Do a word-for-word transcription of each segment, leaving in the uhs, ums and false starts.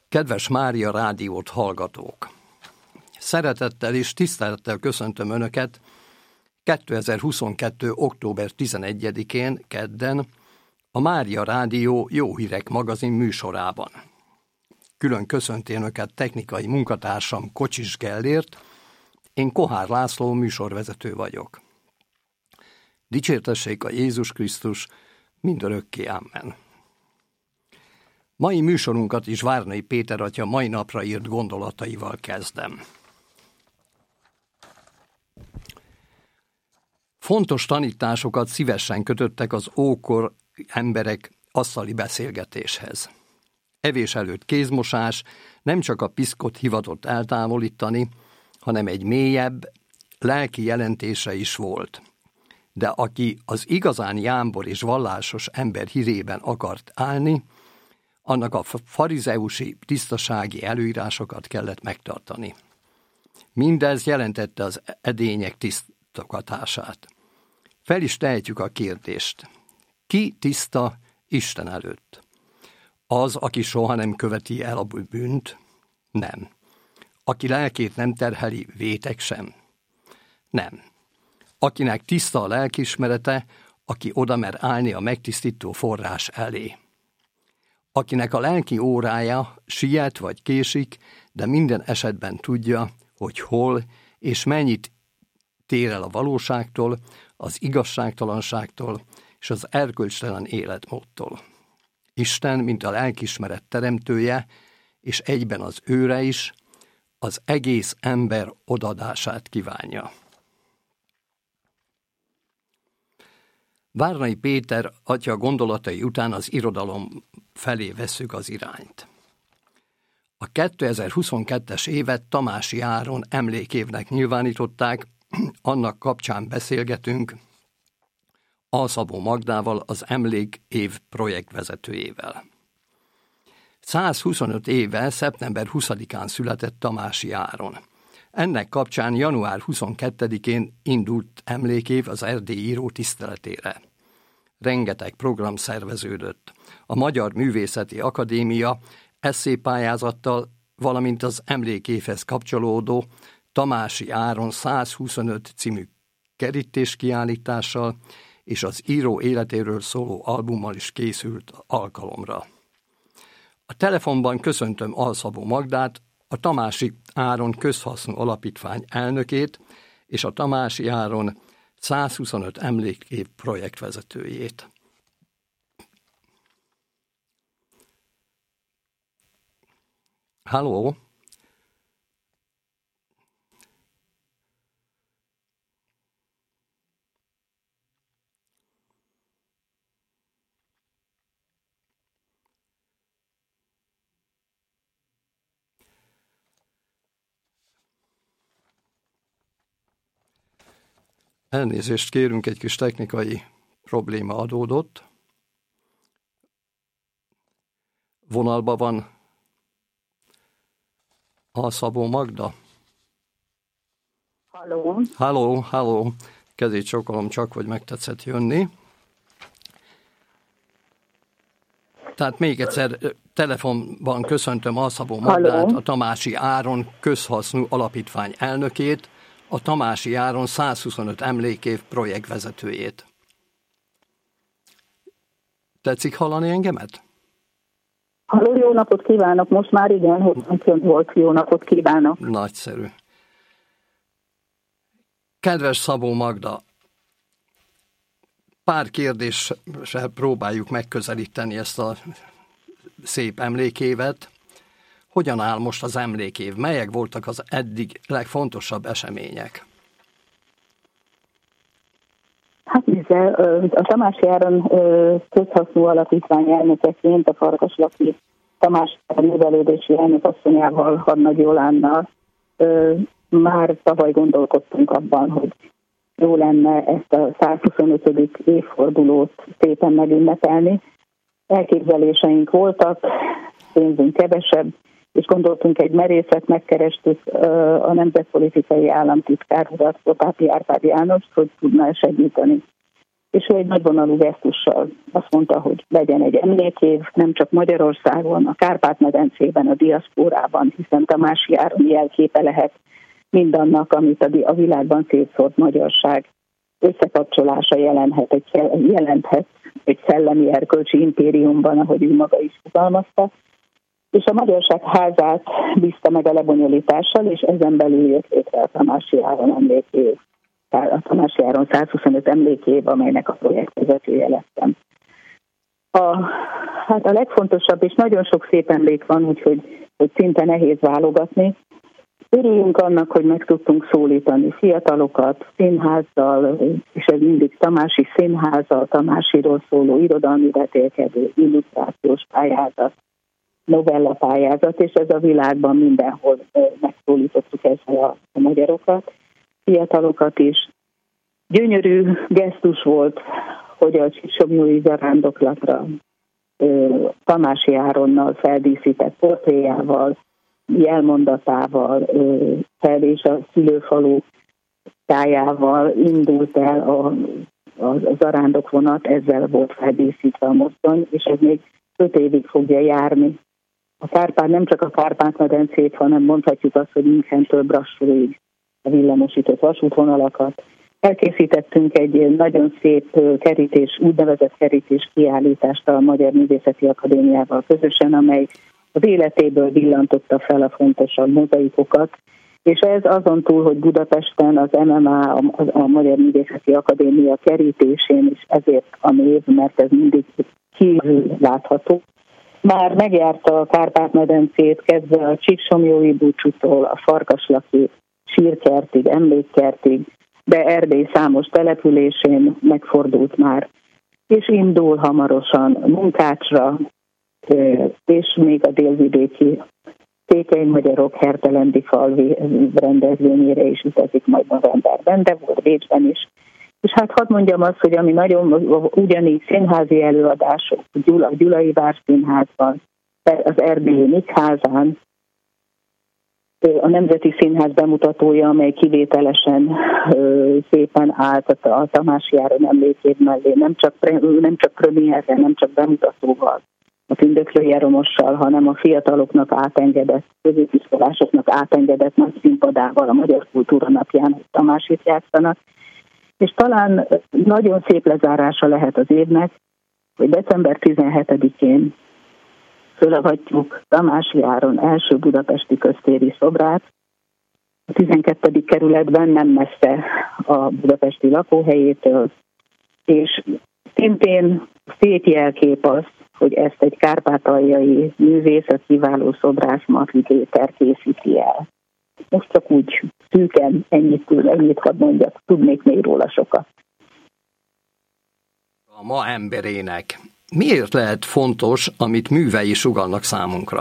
Kedves Mária Rádiót hallgatók! Szeretettel és tisztelettel köszöntöm Önöket kétezer-huszonkettő. október tizenegyedikén, kedden, a Mária Rádió Jó Hírek magazin műsorában. Külön köszönti Önöket technikai munkatársam Kocsis Gellért, én Kohár László műsorvezető vagyok. Dicsértessék a Jézus Krisztus, mindörökké amen. Mai műsorunkat is Várnai Péter atya mai napra írt gondolataival kezdem. Fontos tanításokat szívesen kötöttek az ókor emberek asztali beszélgetéshez. Evés előtt kézmosás nem csak a piszkot hivatott eltávolítani, hanem egy mélyebb, lelki jelentése is volt. De aki az igazán jámbor és vallásos ember hírében akart állni, annak a farizeusi tisztasági előírásokat kellett megtartani. Mindez jelentette az edények tisztogatását. Fel is tehetjük a kérdést. Ki tiszta Isten előtt? Az, aki soha nem követi el a bűnt? Nem. Aki lelkét nem terheli, vétek sem? Nem. Akinek tiszta a lelkiismerete, aki oda mer állni a megtisztító forrás elé. Akinek a lelki órája siet vagy késik, de minden esetben tudja, hogy hol és mennyit tér el a valóságtól, az igazságtalanságtól és az erkölcstelen életmódtól. Isten, mint a lelkiismeret teremtője, és egyben az őre is, az egész ember odadását kívánja. Várnai Péter atya gondolatai után az irodalom felé vesszük az irányt. A kétezer-huszonkettes évet Tamási Áron emlékévnek nyilvánították, annak kapcsán beszélgetünk Alszabó Magdával, az emlékév projektvezetőjével. százhuszonöt éve, szeptember huszadikán született Tamási Áron. Ennek kapcsán január huszonkettedikén indult emlékév az erdélyi író tiszteletére. Rengeteg program szerveződött. A Magyar Művészeti Akadémia esszélypályázattal, valamint az emlékévhez kapcsolódó Tamási Áron százhuszonöt című kerítéskiállítással és az író életéről szóló albummal is készült alkalomra. A telefonban köszöntöm Alszabó Magdát, a Tamási Áron Közhasznú Alapítvány elnökét és a Tamási Áron százhuszonöt emlékév projektvezetőjét. Halló! Elnézést kérünk, egy kis technikai probléma adódott. Vonalban van Alszabó Magda. Halló. Halló, halló. Kezét csókolom csak, hogy megtetszett jönni. Tehát még egyszer telefonban köszöntöm Alszabó Magdát, halló. A Tamási Áron Közhasznú Alapítvány elnökét, a Tamási Áron százhuszonöt emlékév projektvezetőjét. Tetszik hallani engemet? Halló, jó napot kívánok! Most már igen, hogy volt, jó napot kívánok! Nagyszerű. Kedves Szabó Magda, pár kérdéssel próbáljuk megközelíteni ezt a szép emlékévet. Hogyan áll most az emlékév? Melyek voltak az eddig legfontosabb események? Hát nézze, a Tamási Áron Közhasznú Alapítvány elnökeként a Farkaslaki Tamás művelődési elnök asszonyával, Hadnagy Jolánnal már tavaly gondolkodtunk abban, hogy jó lenne ezt a százhuszonötödik évfordulót szépen megünnepelni. Elképzeléseink voltak, pénzünk kevesebb, és gondoltunk egy merészet, megkerestük a nemzetpolitikai államtitkár urat, Potápi Árpád Jánost, hogy tudna segíteni. És ő egy nagyvonalú gesztussal egymással. Azt mondta, hogy legyen egy emlékév, nem csak Magyarországon, a Kárpát-medencében, a diaszpórában, hiszen Tamási Áron jelképe lehet mindannak, amit a világban szétszórt magyarság összekapcsolása jelenthet egy, jelenthet egy szellemi erkölcsi impériumban, ahogy ő maga is fogalmazta. És a Magyarság házát bízta meg a lebonyolítással, és ezen belül jött létre a Tamási Áron emlékév, a Tamási Áron százhuszonöt emlékév, amelynek a projektvezetője lettem. A, hát a legfontosabb, és nagyon sok szép emlék van, úgyhogy hogy szinte nehéz válogatni. Örüljünk annak, hogy meg tudtunk szólítani fiatalokat színházzal, és ez mindig Tamási Színházzal, Tamásiról szóló irodalmi vetélkedő, illusztrációs pályázat, novella pályázat, és ez a világban mindenhol megszólítottuk ezzel a, a magyarokat, fiatalokat is. Gyönyörű gesztus volt, hogy a Csíksomlyói zarándoklatra Tamási Áronnal feldíszített portréjával, jelmondatával, fel és a szülőfalu tájával indult el a, a, a zarándokvonat, ezzel volt feldíszítve a mozdony, és ez még öt évig fogja járni. A Kárpát, nem csak a Kárpát-medencét, hanem mondhatjuk azt, hogy Münchentől Brassurig a villamosított vasútvonalakat. Elkészítettünk egy nagyon szép kerítés, úgynevezett kerítés kiállítást a Magyar Művészeti Akadémiával közösen, amely az életéből villantotta fel a fontosabb mozaikokat, és ez azon túl, hogy Budapesten az em em á, a, a Magyar Művészeti Akadémia kerítésén is ezért a név, mert ez mindig kívül látható. Már megjárta a Kárpát-medencét, kezdve a Csíksomlyói búcsútól, a Farkaslaki sírkertig, emlékkertig, de Erdély számos településén megfordult már, és indul hamarosan Munkácsra, és még a délvidéki székely magyarok hertelendi falvi rendezvényére is utazik majd novemberben, de volt Bécsben is. És hát hadd mondjam azt, hogy ami nagyon ugyanígy színházi előadások, a Gyulai Várszínházban, az Erdélyi Nyíkházán, a Nemzeti Színház bemutatója, amely kivételesen szépen állt a Tamási Áron emlékév mellé, nem csak, nem csak premierre, nem csak bemutatóval, a Tündöklő Jeromossal, hanem a fiataloknak átengedett, középiskolásoknak átengedett nagy színpadával a Magyar Kultúra Napján, hogy Tamásit játszanak. És talán nagyon szép lezárása lehet az évnek, hogy december tizenhetedikén fölavatjuk Tamási Áron első budapesti köztéri szobrát, a tizenkettedik kerületben, nem messze a budapesti lakóhelyétől, és szintén szép jelkép az, hogy ezt egy kárpátaljai művész, a kiváló szobrász Matli Péter készíti el. Most csak úgy szűken ennyit, ennyit hadd mondjak, tudnék még róla sokat. A ma emberének miért lehet fontos, amit művei sugallnak számunkra?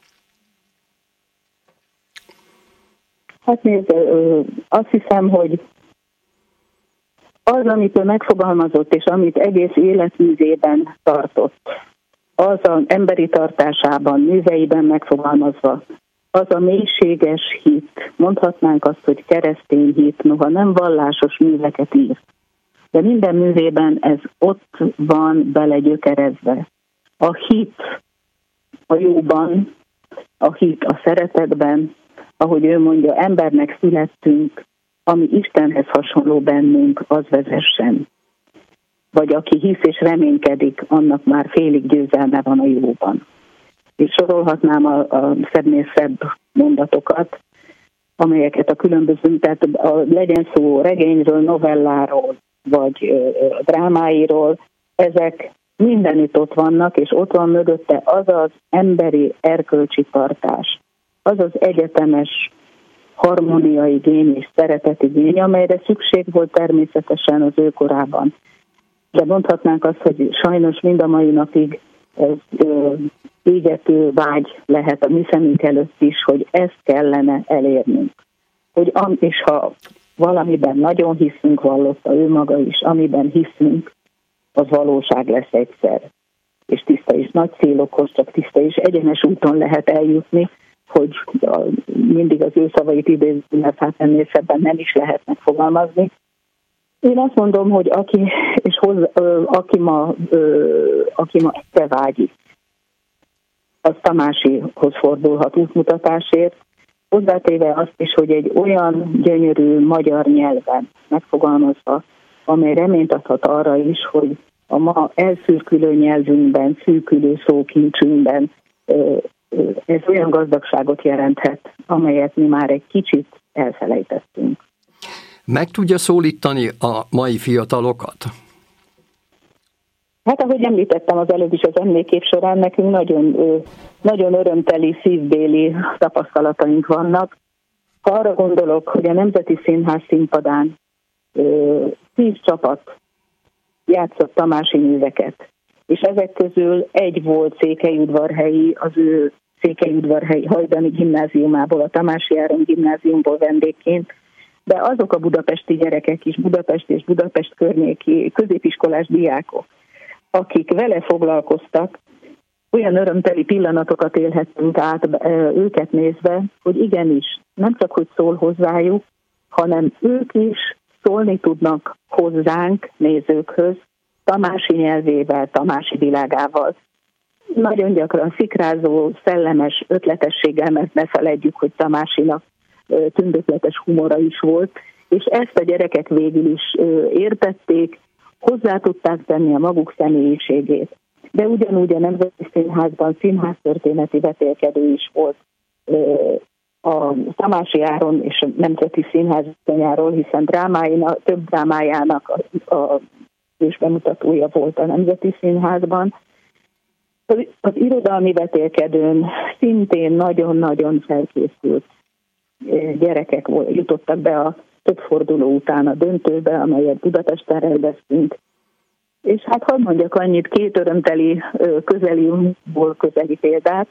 Hát nézd, azt hiszem, hogy az, amit ő megfogalmazott, és amit egész életművében tartott, az az emberi tartásában, műveiben megfogalmazva, az a mélységes hit, mondhatnánk azt, hogy keresztény hit, noha nem vallásos műveket írt. De minden művében ez ott van belegyökerezve. A hit a jóban, a hit a szeretetben, ahogy ő mondja, embernek születtünk, ami Istenhez hasonló bennünk, az vezessen. Vagy aki hisz és reménykedik, annak már félig győzelme van a jóban. És sorolhatnám a, a szebbnél szebb mondatokat, amelyeket a különböző, tehát a, legyen szó regényről, novelláról, vagy a drámáiról, ezek mindenütt ott vannak, és ott van mögötte az az emberi erkölcsi tartás, az az egyetemes harmóniai igény és szereteti igény, amelyre szükség volt természetesen az ő korában. De mondhatnánk azt, hogy sajnos mind a mai napig ez ö, égető vágy lehet a mi szemünk előtt is, hogy ezt kellene elérnünk. Hogy am, és ha valamiben nagyon hiszünk, vallotta ő maga is, amiben hiszünk, az valóság lesz egyszer. És tiszta és nagy célokhoz, csak tiszta és egyenes úton lehet eljutni, hogy a, mindig az ő szavait idézni, mert hát ennél szebben nem is lehet megfogalmazni. Én azt mondom, hogy aki, és hoz, ö, aki ma, ö, aki ma erre vágyik, az Tamásihoz fordulhat útmutatásért, hozzátéve azt is, hogy egy olyan gyönyörű magyar nyelven megfogalmazva, amely reményt adhat arra is, hogy a ma elszürkülő nyelvünkben, szűkülő szókincsünkben ez olyan gazdagságot jelenthet, amelyet mi már egy kicsit elfelejtettünk. Meg tudja szólítani a mai fiatalokat? Hát ahogy említettem az előbb is az emlékév során, nekünk nagyon, nagyon örömteli, szívbéli tapasztalataink vannak. Ha arra gondolok, hogy a Nemzeti Színház színpadán tíz csapat játszott tamási műveket, és ezek közül egy volt székelyudvarhelyi, az ő székelyudvarhelyi Hajdani gimnáziumából, a Tamási Áron gimnáziumból vendégként, de azok a budapesti gyerekek is, Budapest és Budapest környéki középiskolás diákok, akik vele foglalkoztak, olyan örömteli pillanatokat élhettünk át őket nézve, hogy igenis, nem csak, hogy szól hozzájuk, hanem ők is szólni tudnak hozzánk, nézőkhöz, tamási nyelvével, tamási világával. Nagyon gyakran szikrázó, szellemes ötletességgel, mert ne feledjük, hogy Tamásinak tündökletes humora is volt, és ezt a gyerekek végül is értették, hozzá tudták tenni a maguk személyiségét. De ugyanúgy a Nemzeti Színházban színháztörténeti vetélkedő is volt a Tamási Áron és a Nemzeti Színház viszonyáról, hiszen drámáinak, több drámájának a, a és bemutatója volt a Nemzeti Színházban. Az, az irodalmi vetélkedőn szintén nagyon-nagyon felkészült gyerekek jutottak be a több forduló után a döntőbe, amelyet Budapesten rendeztünk. És hát hadd mondjak annyit, két örömteli közeliumból közeli példát.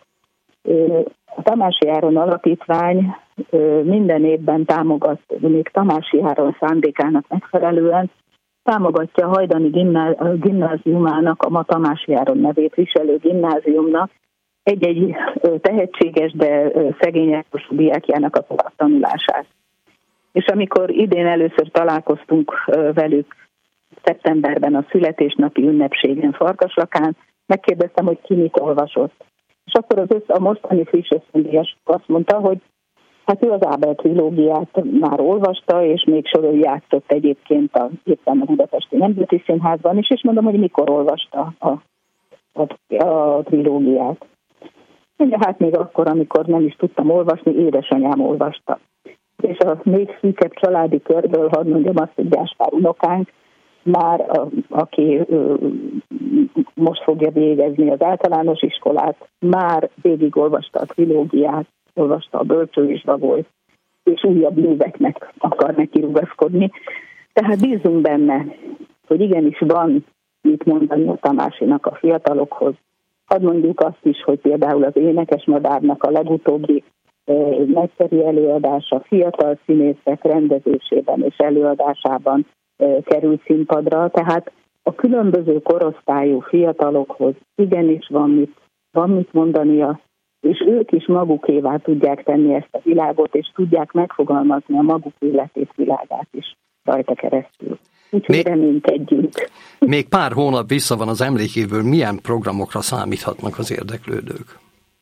A Tamási Áron Alapítvány minden évben támogat, még Tamási Áron szándékának megfelelően, támogatja a Hajdani gimnáziumának, a ma Tamási Áron nevét viselő gimnáziumnak egy-egy tehetséges, de szegényes diákjának a továbbtanulását. És amikor idén először találkoztunk velük szeptemberben a születésnapi ünnepségen Farkaslakán, megkérdeztem, hogy ki mit olvasott. És akkor az össze, a mostani friss ösztöndíjas azt mondta, hogy hát ő az Ábel trilógiát már olvasta, és még sorol játszott egyébként a, éppen a Budapesti Nemzeti Színházban is, és mondom, hogy mikor olvasta a, a, a trilógiát. Mondja, hát még akkor, amikor nem is tudtam olvasni, édesanyám olvasta. És a még szűkebb családi körből, hadd mondjam azt, hogy Gáspár unokánk, már a, aki ö, most fogja végezni az általános iskolát, már végig olvasta a trilógiát, olvasta a Bölcső és Bagolyt, és újabb műveknek akar neki rugaszkodni. Tehát bízunk benne, hogy igenis van mit mondani a Tamásinak a fiatalokhoz. Hadd mondjuk azt is, hogy például az Énekes Madárnak a legutóbbi eh, nagyszerű előadása fiatal színészek rendezésében és előadásában eh, került színpadra, tehát a különböző korosztályú fiatalokhoz igenis van mit, van mit mondania, és ők is magukévá tudják tenni ezt a világot, és tudják megfogalmazni a maguk életét, világát is rajta keresztül. Úgyhogy reménykedjünk. Még pár hónap vissza van az emlékévből, milyen programokra számíthatnak az érdeklődők?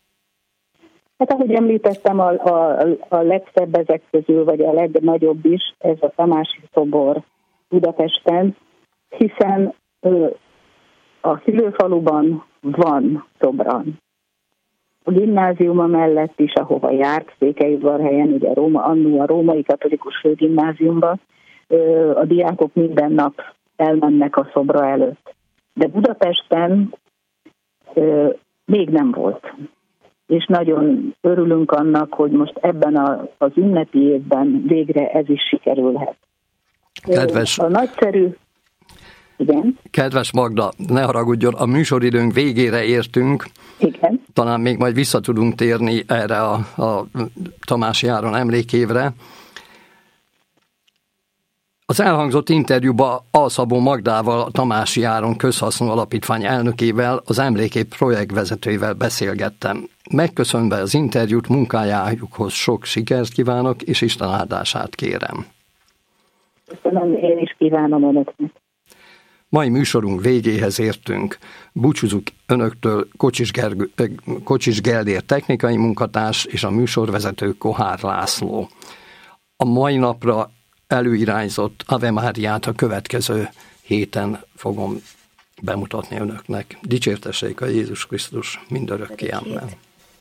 Hát ahogy említettem, a, a, a legszebb ezek közül, vagy a legnagyobb is, ez a Tamási szobor Budapesten, hiszen ö, a szülőfaluban van szobra. A gimnáziuma mellett is, ahova járt Székelyudvarhelyen, ugye a Róma, annó a Római Katolikus Főgimnáziumba, a diákok minden nap elmennek a szobra előtt. De Budapesten még nem volt. És nagyon örülünk annak, hogy most ebben a, az ünnepi évben végre ez is sikerülhet. Kedves, a nagyszerű... Igen. Kedves Magda, ne haragudjon, a műsoridőnk végére értünk. Igen. Talán még majd vissza tudunk térni erre a, a Tamási Áron emlékévre. Az elhangzott interjúban Alszabó Magdával, a Tamási Áron Közhasznú Alapítvány elnökével, az emlékév projektvezetőivel beszélgettem. Megköszönve az interjút, munkájájukhoz sok sikert kívánok, és Isten áldását kérem. Köszönöm, én is kívánom önöknek. Mai műsorunk végéhez értünk. Búcsúzunk önöktől Kocsis, Gergő, Kocsis Gellér technikai munkatárs és a műsorvezető Kohár László. A mai napra előirányzott Ave Máriát a következő héten fogom bemutatni önöknek. Dicsértessék a Jézus Krisztus mindörökké. Amen.